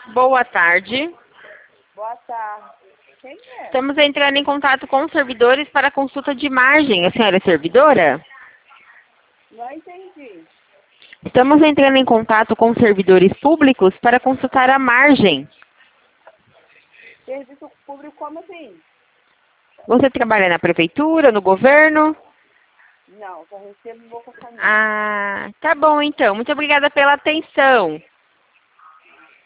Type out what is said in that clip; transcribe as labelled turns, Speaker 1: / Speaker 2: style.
Speaker 1: Boa tarde.
Speaker 2: Boa tarde. Quem é?
Speaker 1: Estamos entrando em contato com os servidores para consulta de margem. A senhora é servidora?
Speaker 2: Não entendi.
Speaker 1: Estamos entrando em contato com servidores públicos para consultar a margem.
Speaker 2: Serviço público como assim?
Speaker 1: Você trabalha na prefeitura, no governo?
Speaker 2: Não, só recebo Boca Família.
Speaker 1: Ah, tá bom então. Muito obrigada pela atenção.